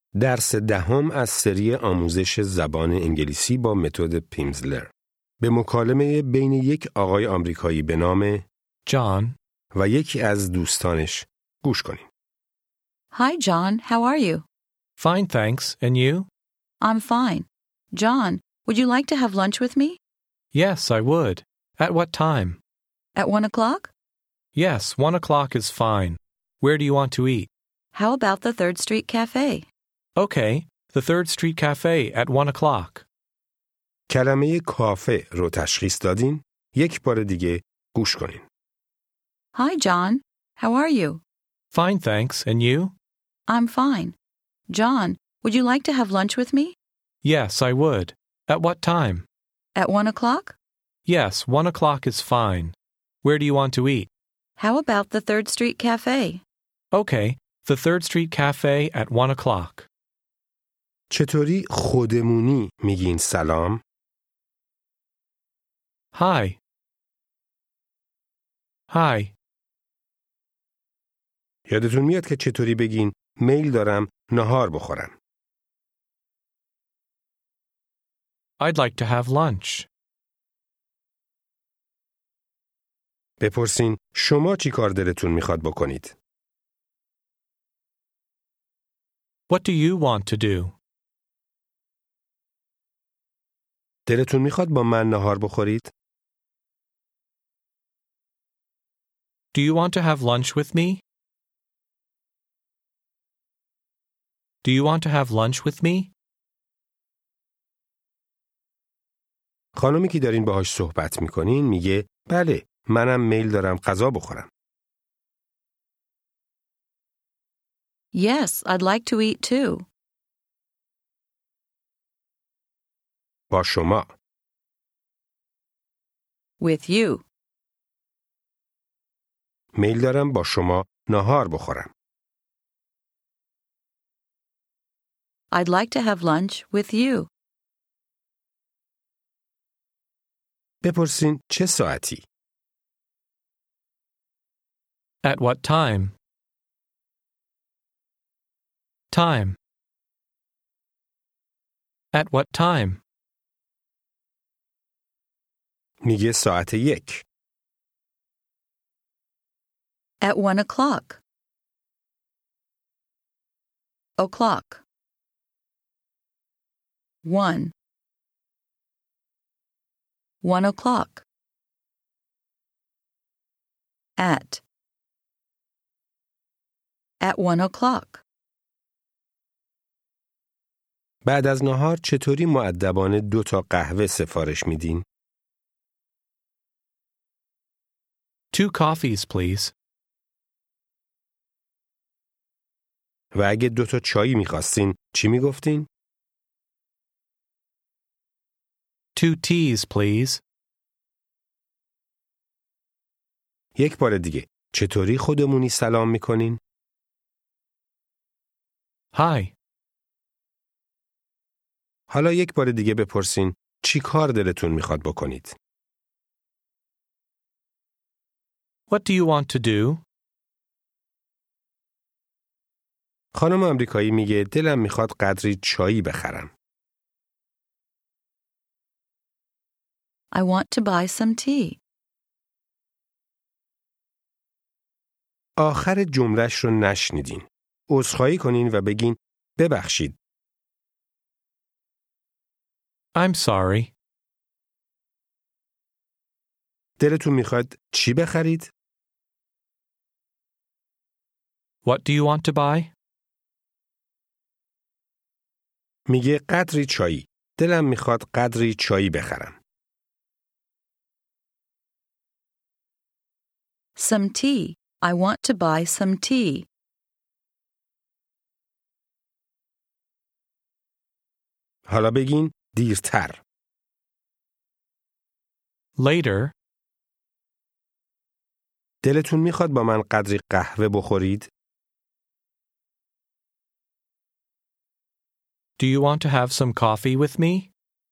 درس دهم از سری آموزش زبان انگلیسی با متد پیمزلر. به مکالمه بین یک آقای آمریکایی به نام John. و یکی از دوستانش گوش کنیم. Hi, John. How are you? Fine, thanks. And you? I'm fine. John, would you like to have lunch with me? Yes, I would. At what time? At 1 o'clock? Yes, 1 o'clock is fine. Where do you want to eat? How about the 3rd Street Cafe? Okay, the 3rd Street Cafe at 1 o'clock. کلمه کافه رو تشخیص دادین؟ یک بار دیگه گوش کنین. Hi, John. How are you? Fine, thanks. And you? I'm fine. John, would you like to have lunch with me? Yes, I would. At what time? At 1 o'clock? Yes, 1 o'clock is fine. Where do you want to eat? How about the 3rd Street Cafe? Okay, the 3rd Street Cafe at 1 o'clock. چطوری خودمونی میگین سلام؟ Hi. Hi. یادتون میاد که چطوری بگین میل دارم نهار بخورم. I'd like to have lunch. بپرسین شما چی کار دلتون میخواد بکنید؟ What do you want to do? دلتون میخواد با من نهار بخورید؟ Do you want to have lunch with me? Do you want to have lunch with me? خانمی که دارین باهاش صحبت میکنین میگه بله منم میل دارم غذا بخورم. Yes, I'd like to eat too. با شما. With you. میل دارم با شما نهار بخورم. I'd like to have lunch with you. بپرسین چه ساعتی؟ At what time? Time. At what time? میگه ساعت 1. At 1 o'clock. O'clock. 1. 1 o'clock. At 1 o'clock. بعد از نهار چطوری مؤدبانه 2 تا قهوه سفارش میدین؟ 2 coffees, please. و اگه 2 تا چایی میخواستین چی میگفتین؟ 2 teas, please. یک بار دیگه چطوری خودمونی سلام میکنین؟ Hi. حالا یک بار دیگه بپرسین چی کار دلتون میخواد بکنید؟ What do you want to do? خانم آمریکایی میگه دلم میخواد قدری چایی بخرم. I want to buy some tea. آخر جملهش رو نشنیدین. عذرخواهی کنین و بگین ببخشید. I'm sorry. دلتون میخواد چی بخرید؟ What do you want to buy? میگه قدری چایی. دلم میخواد قدری چایی بخرم. Some tea. I want to buy some tea. حالا بگین دیرتر. Later. دلتون میخواد با من قدری قهوه بخورید؟ Do you want to have some coffee with me?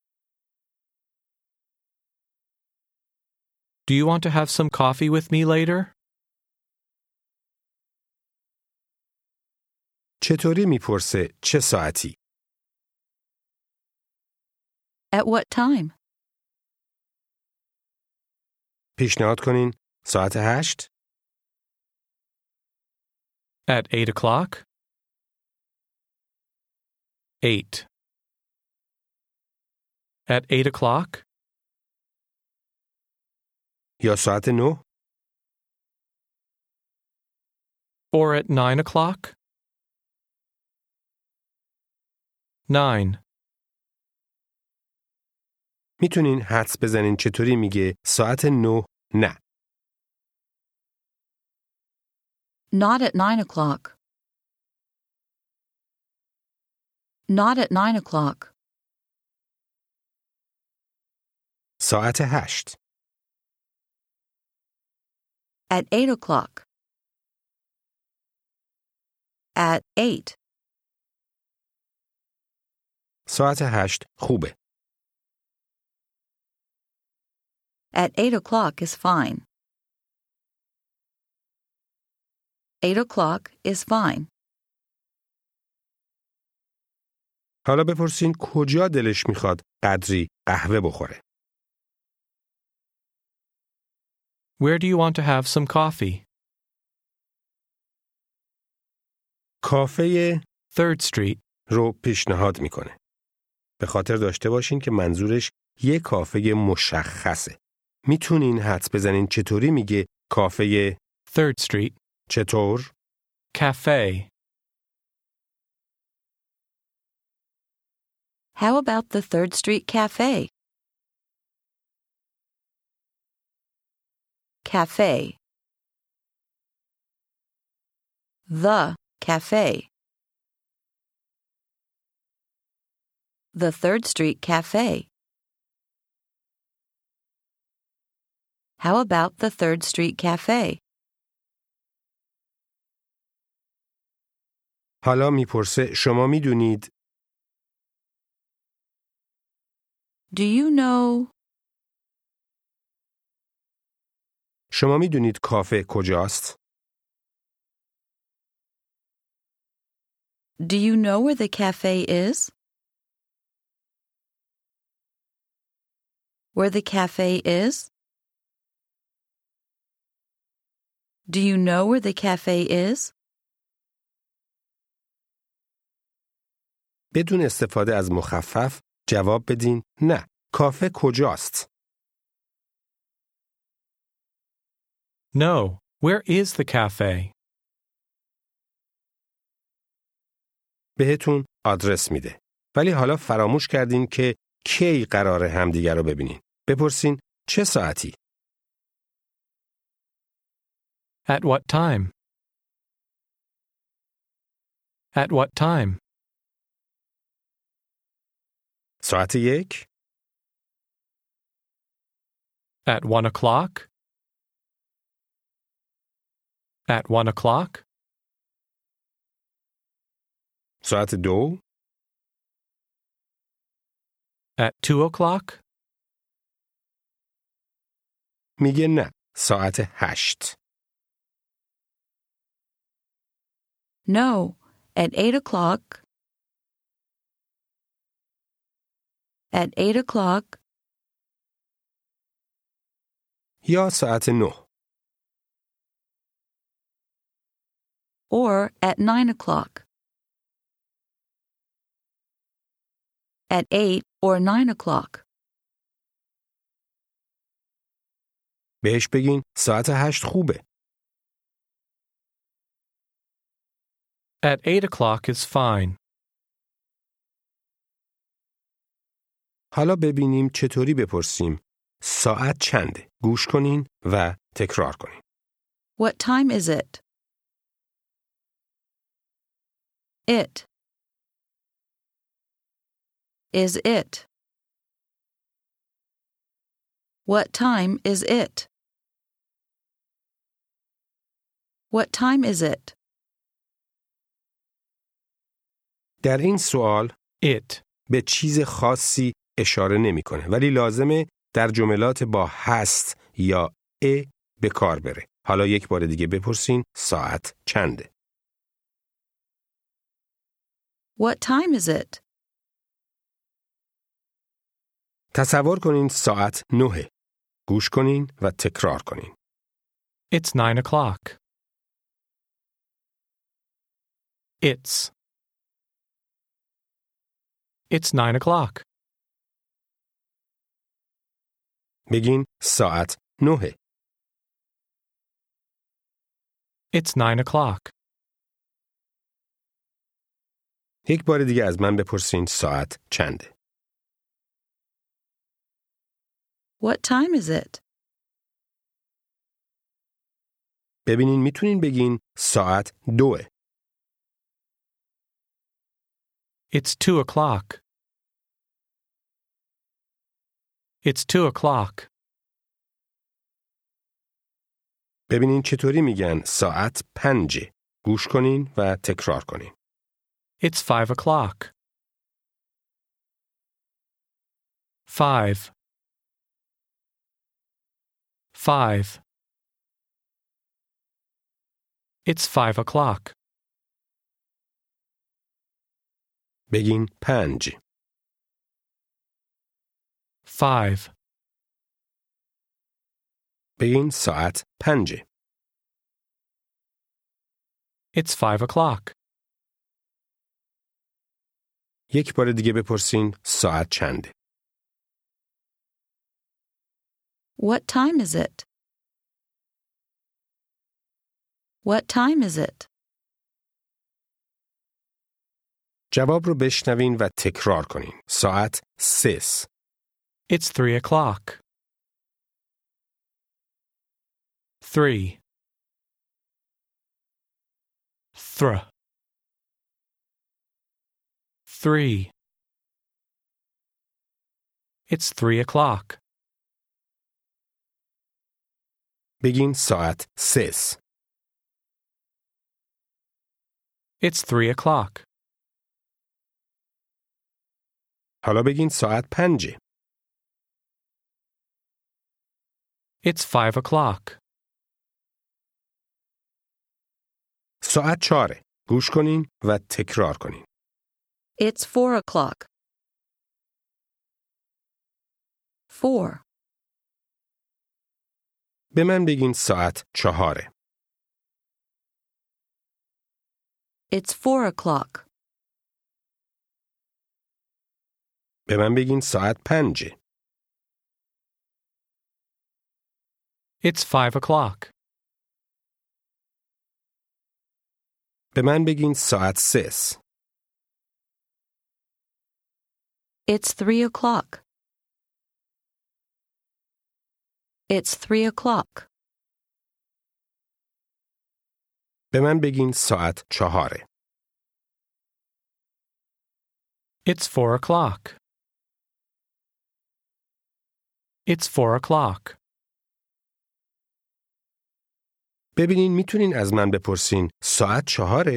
Do you want to have some coffee with me later? چطوری میپرسه چه ساعتی؟ At what time? پیشنهاد کنین ساعت 8؟ At 8 o'clock? 8. At 8 o'clock? یا ساعت 9؟ Or at 9 o'clock? 9. میتونین حدس بزنین چطوری میگه ساعت 9 نه. Not at 9 o'clock. Not at 9 o'clock. ساعت 8. At 8 o'clock. At 8. ساعت 8 خوبه. At 8 o'clock is fine. 8 o'clock is fine. حالا بپرسین کجا دلش میخواد قدری قهوه بخوره. Where do you want to have some coffee? کافه 3rd Street. رو پیشنهاد میکنه. به خاطر داشته باشین که منظورش یه کافه مشخصه. میتونین حدس بزنین چطوری میگه کافه 3rd Street. چطور؟ Cafe. How about the 3rd Street Cafe? Cafe. The cafe. The 3rd Street Cafe. How about the 3rd Street Cafe? حالا میپرسه شما میدونید Do you know? شما میدونید کافه کجاست؟ Do you know where the cafe is? Where the cafe is? Do you know where the cafe is? بدون استفاده از مخفف جواب بدین نه. کافه کجاست؟ No. Where is the cafe? بهتون آدرس میده. ولی حالا فراموش کردین که کی قراره همدیگر رو ببینین. بپرسین چه ساعتی؟ At what time? At what time? ساعت 1؟ At 1 o'clock? At 1 o'clock? ساعت 2؟ At 2 o'clock? میگه نه. ساعت 8. No, at 8 o'clock. At 8 o'clock. یا ساعت 9. Or at 9 o'clock. At 8 or 9 o'clock. بهش بگین ساعت 8 خوبه. At 8 o'clock is fine. حالا ببینیم چطوری بپرسیم ساعت چنده؟ گوش کنین و تکرار کنین. What time is it? It. Is it? What time is it? What time is it? در این سوال It. به چیز خاصی اشاره نمیکنه ولی لازمه در جملات با هست یا به کار بره. حالا یک بار دیگه بپرسین ساعت چنده؟ What time is it? تصور کنین ساعت 9. گوش کنین و تکرار کنین. It's 9 o'clock. It's 9 o'clock. بگین ساعت 9. It's 9 o'clock. یک بار دیگه از من بپرسین ساعت چنده. What time is it? ببینین میتونین بگین ساعت 2. It's 2 o'clock. It's 2 o'clock. ببینین چطوری میگن ساعت 5. گوش کنین و تکرار کنین. It's 5 o'clock. 5. 5. It's 5 o'clock. بگین 5. 5. بگین ساعت 5. It's 5 o'clock. یک بار دیگه بپرسین ساعت چنده. What time is it? What time is it? جواب رو بشنوین و تکرار کنین. ساعت 3. It's 3 o'clock. 3. 3. It's 3 o'clock. بگین ساعت 3. It's 3 o'clock. حالا بگین ساعت 5. It's 5 o'clock. ساعت 4. گوش کنین و تکرار کنین. It's 4 o'clock. 4. به من بگین ساعت 4. It's 4 o'clock. به من بگین ساعت 5. It's 5 o'clock. به من بگین ساعت 3. It's 3 o'clock. It's 3 o'clock. به من بگین ساعت 4. It's 4 o'clock. It's 4 o'clock. ببینین میتونین از من بپرسین ساعت 4؟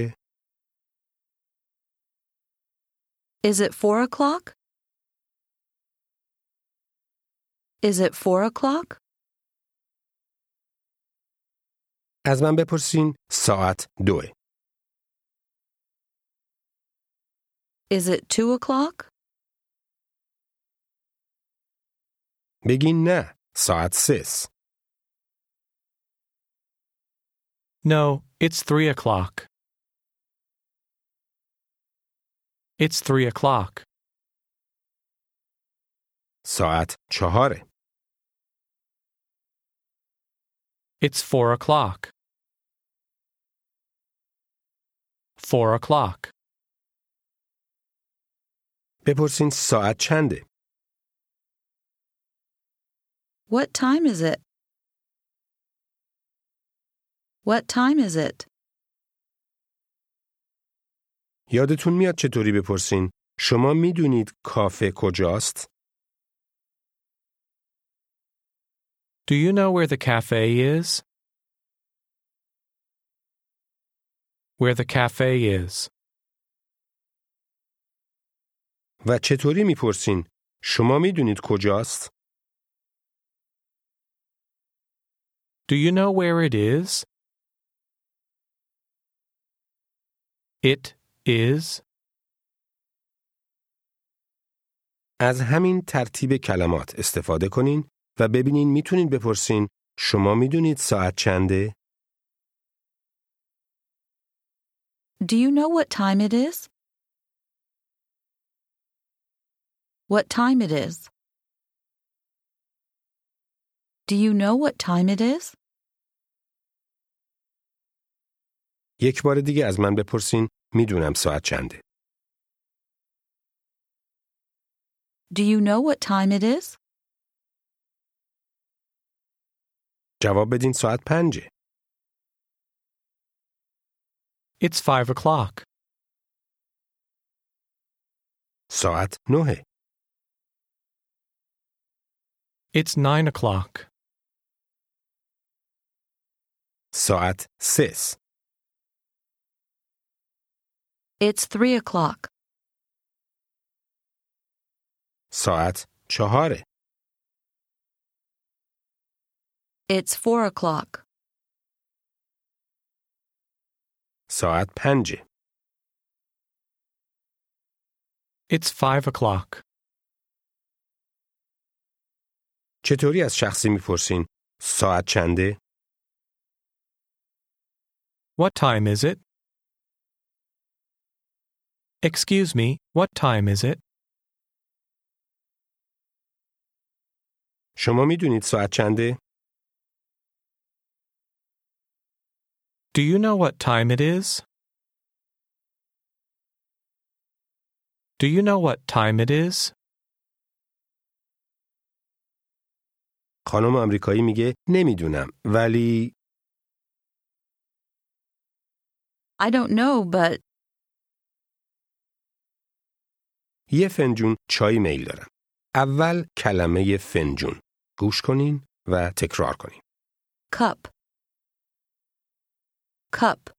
Is it 4 o'clock? Is it 4 o'clock? از من بپرسین ساعت 2. Is it 2 o'clock? بگین نه ساعت 3. No, it's 3 o'clock. It's 3 o'clock. ساعت 4. It's 4 o'clock. 4 o'clock. بپرسین ساعت چنده؟ What time is it? What time is it? یادتون میاد چطوری بپرسین شما میدونید کافه کجاست؟ Do you know where the cafe is? Where the cafe is. و چطوری میپرسین شما میدونید کجاست؟ Do you know where it is? It is. از همین ترتیب کلمات استفاده کنین و ببینین میتونین بپرسین شما میدونید ساعت چنده؟ Do you know what time it is? What time it is? Do you know what time it is? یک بار دیگه از من بپرسین میدونم ساعت چنده. Do you know what time it is? جواب بدین ساعت 5. It's 5 o'clock. ساعت 9. It's 9 o'clock. ساعت 3. It's 3 o'clock. ساعت 4. It's 4 o'clock. ساعت 5. It's 5 o'clock. چطوری از شخصی میپرسین ساعت چنده؟ What time is it? Excuse me, what time is it? شما میدونید ساعت چنده؟ Do you know what time it is? Do you know what time it is? خانم آمریکایی میگه نمیدونم ولی I don't know, but یه فنجون چای میل دارم. اول کلمه فنجون. گوش کنین و تکرار کنین. cup. Cup.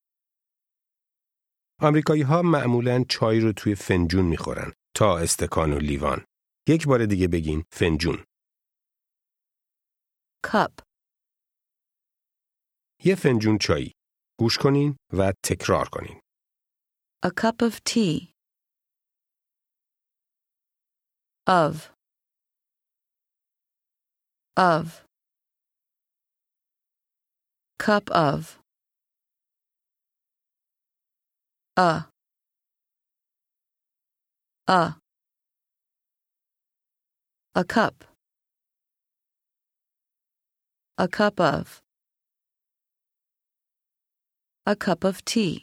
آمریکایی ها معمولاً چای رو توی فنجون میخورن تا استکان و لیوان. یک بار دیگه بگین فنجون. Cup. یه فنجون چای. گوش کنین و تکرار کنین. A cup of tea. Of. Of. Cup of. A. A cup. A cup of. A cup of tea.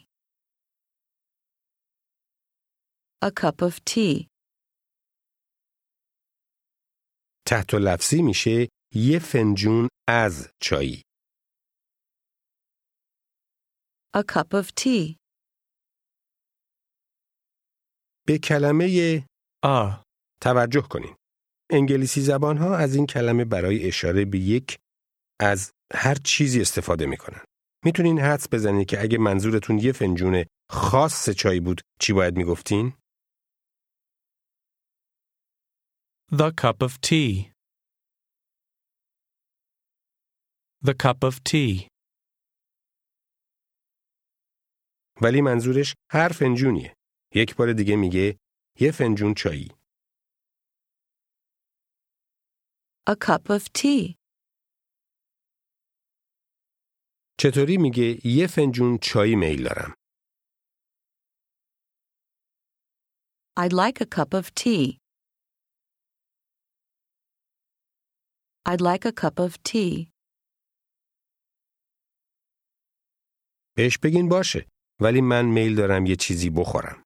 A cup of tea. تحت لفظی میشه یه فنجون از چایی. A cup of tea. به کلمه توجه کنین. انگلیسی زبان ها از این کلمه برای اشاره به یک از هر چیزی استفاده میکنن. میتونین حدس بزنید که اگه منظورتون یه فنجون خاص چای بود چی باید میگفتین؟ The cup of tea. The cup of tea. ولی منظورش هر فنجونیه. یک بار دیگه میگه یه فنجون چایی. A cup of tea. چطوری میگه یه فنجون چایی میل دارم؟ I'd like a cup of tea. I'd like a cup of tea. بهش بگین باشه. ولی من میل دارم یه چیزی بخورم.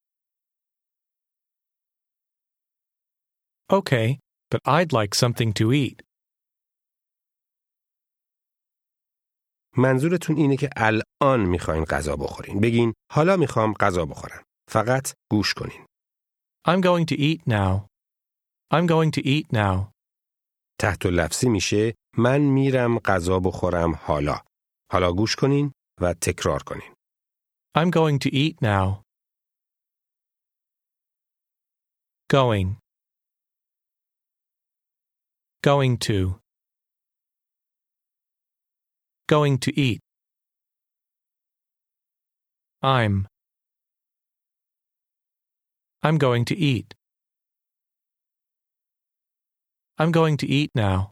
Okay, but I'd like something to eat. منظورتون اینه که الان میخواین غذا بخورین. بگین حالا میخوام غذا بخورم. فقط گوش کنین. I'm going to eat now. I'm going to eat now. تحت لفظی میشه من میرم غذا بخورم حالا. حالا گوش کنین و تکرار کنین. I'm going to eat now. Going. Going to. Going to eat. I'm going to eat. I'm going to eat now.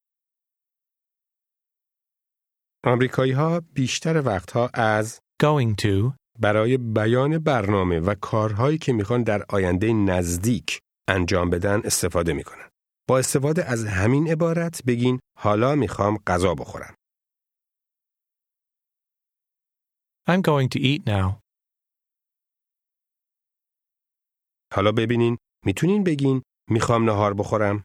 آمریکایی‌ها بیشتر وقتها از Going to برای بیان برنامه و کارهایی که میخوان در آینده نزدیک انجام بدن استفاده میکنن. با استفاده از همین عبارت بگین حالا میخوام غذا بخورم. I'm going to eat now. حالا ببینین میتونین بگین میخوام نهار بخورم.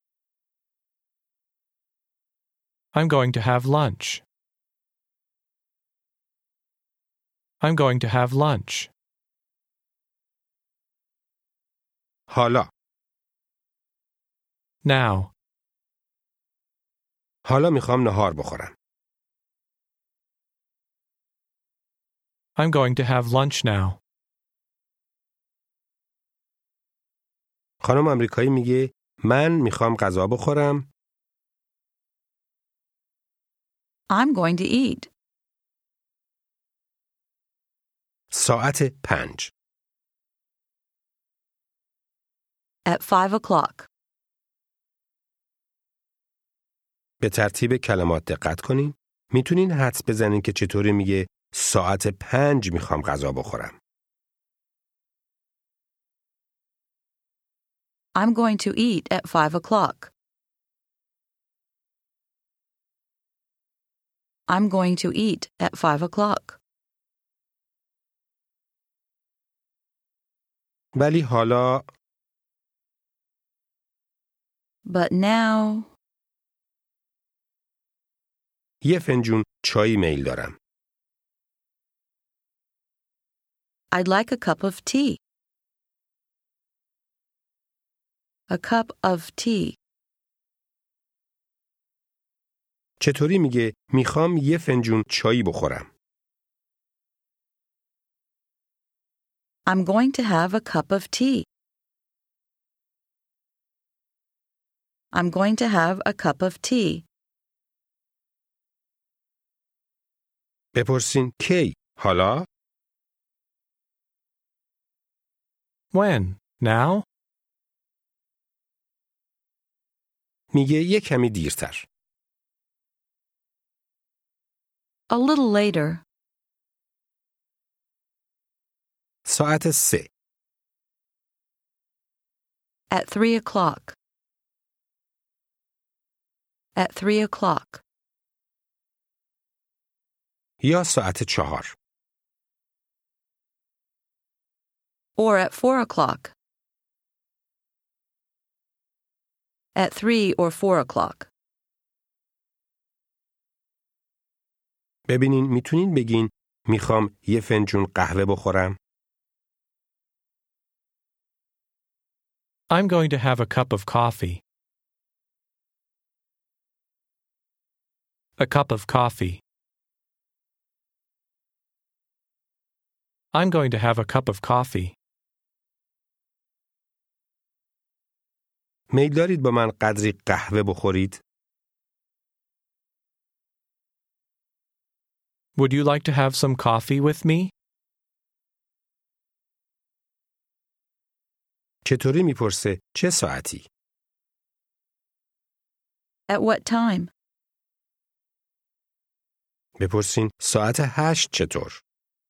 I'm going to have lunch. I'm going to have lunch. حالا Now. حالا میخوام نهار بخورم. I'm going to have lunch now. خانم آمریکایی میگه من میخوام غذا بخورم. I'm going to eat. ساعت 5. At 5 o'clock. به ترتیب کلمات دقت کنین. میتونین حدس بزنین که چطوری میگه ساعت 5 میخوام غذا بخورم. I'm going to eat at 5 o'clock. I'm going to eat at 5 o'clock. ولی حالا But now, یه فنجون چای میل دارم. I'd like a cup of tea. A cup of tea. چطوری میگه میخوام یه فنجون چای بخورم. I'm going to have a cup of tea. I'm going to have a cup of tea. بپرسین کی؟ حالا؟ When? Now? میگه یه کمی دیرتر. A little later. ساعت 3. At 3 o'clock. At 3 o'clock. یا ساعت 4. Or at 4 o'clock. At 3 or 4 o'clock. ببینین میتونین بگین میخوام یه فنجون قهوه بخورم. I'm going to have a cup of coffee. A cup of coffee. I'm going to have a cup of coffee. میل دارید با من قدری قهوه بخورید؟ Would you like to have some coffee with me? چطوری میپرسه چه ساعتی؟ At what time? بپرسین ساعت 8 چطور؟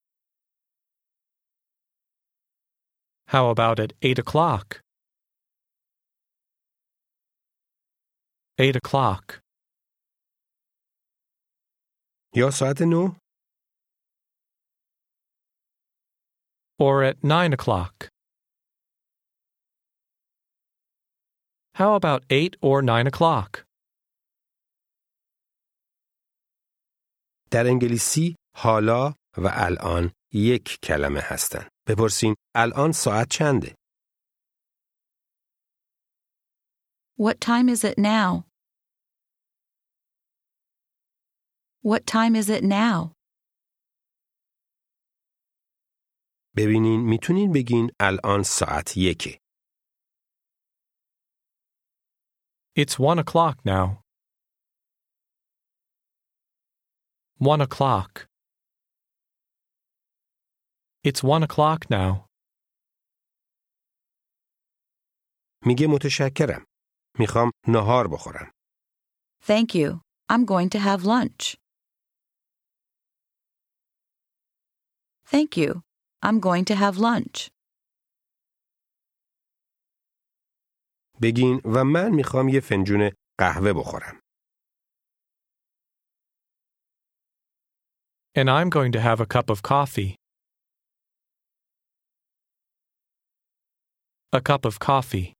How about at 8 o'clock? 8 o'clock. یا ساعت 9؟ Or at 9 o'clock? How about 8 or 9 o'clock? در انگلیسی حالا و الان یک کلمه هستن. بپرسین الان ساعت چنده؟ What time is it now? What time is it now? ببینین میتونین بگین الان ساعت 1. It's 1 o'clock now. 1 o'clock. It's 1 o'clock now. میگه متشکرم. میخوام نهار بخورم. Thank you. I'm going to have lunch. Thank you. I'm going to have lunch. بگین و من میخوام یه فنجون قهوه بخورم. And I'm going to have a cup of coffee. A cup of coffee.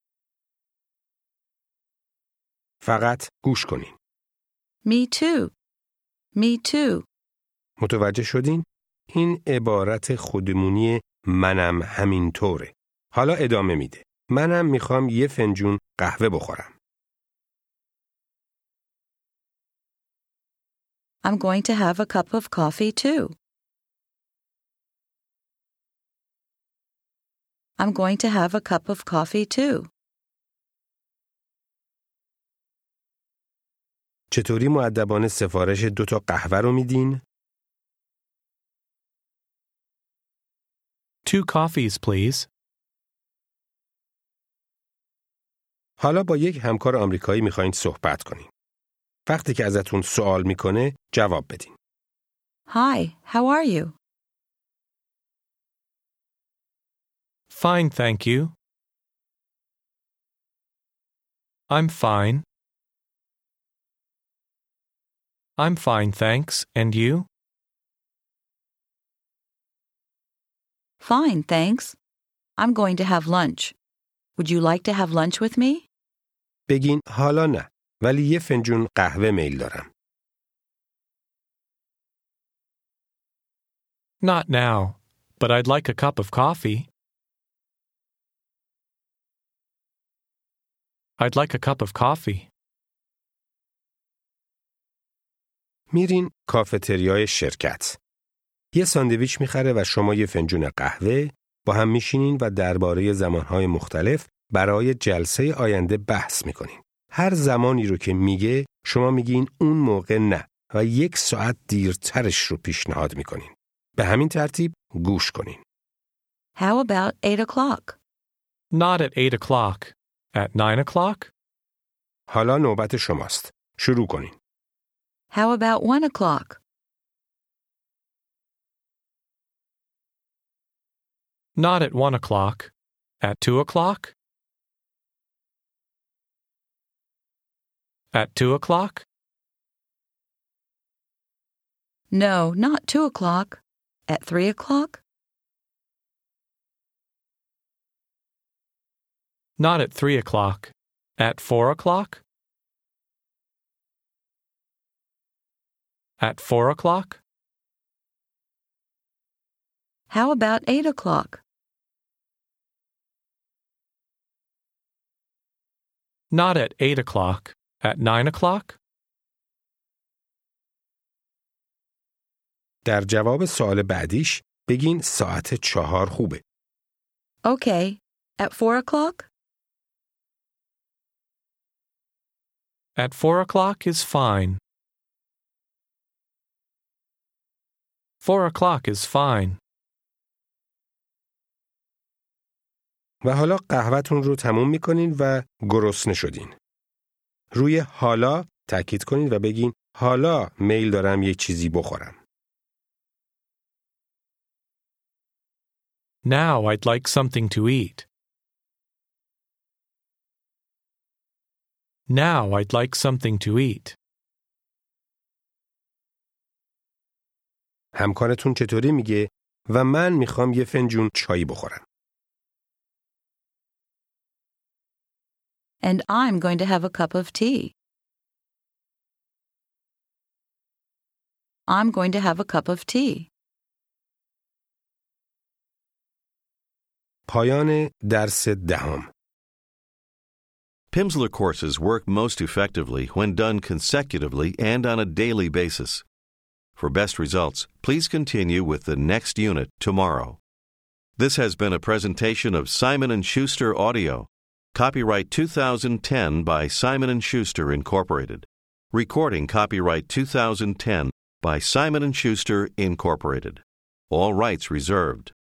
فقط گوش کنین. Me too. Me too. متوجه شدین؟ این عبارت خودمونی منم همینطوره. حالا ادامه میده. منم میخوام یه فنجون قهوه بخورم. I'm going to have a cup of coffee too. I'm going to have a cup of coffee too. چطوری مؤدبانه سفارش 2 تا قهوه رو میدین؟ 2 coffees, please. حالا با یک همکار آمریکایی میخواین صحبت کنین. وقتی که ازتون سوال میکنه جواب بدین. Hi, how are you? Fine, thank you. I'm fine. I'm fine, thanks. And you? Fine, thanks. I'm going to have lunch. Would you like to have lunch with me? بگین حالا نه، ولی یه فنجون قهوه میل دارم. Not now, but I'd like a cup of coffee. I'd like a cup of coffee. میرین کافتریای شرکت. یه ساندویچ میخره و شما یه فنجون قهوه با هم میشینین و درباره زمانهای مختلف برای جلسه آینده بحث میکنین. هر زمانی رو که میگه شما میگین اون موقع نه و 1 ساعت دیرترش رو پیشنهاد میکنین. به همین ترتیب گوش کنین. How about 8 o'clock? Not at 8 o'clock. At 9 o'clock? حالا نوبت شماست. شروع کنین. How about 1 o'clock? Not at 1 o'clock. At 2 o'clock? At 2 o'clock? No, not 2 o'clock. At 3 o'clock? Not at 3 o'clock. At 4 o'clock? At 4 o'clock? How about 8 o'clock? Not at 8 o'clock. At 9 o'clock? در جواب سوال بعدیش بگین ساعت 4 خوبه. Okay. At 4 o'clock? At 4 o'clock is fine. 4 o'clock is fine. و حالا قهوه‌تون رو تموم میکنین و گرسنه شدین. روی حالا تاکید کنین و بگین حالا میل دارم یک چیزی بخورم. Now I'd like something to eat. Now I'd like something to eat. همکارتون چطوری میگه و من میخوام یه فنجون چای بخورم. And I'm going to have a cup of tea. I'm going to have a cup of tea. پایان درس 10. Pimsleur courses work most effectively when done consecutively and on a daily basis. For best results, please continue with the next unit tomorrow. This has been a presentation of Simon & Schuster Audio. Copyright 2010 by Simon & Schuster, Incorporated. Recording copyright 2010 by Simon & Schuster, Incorporated. All rights reserved.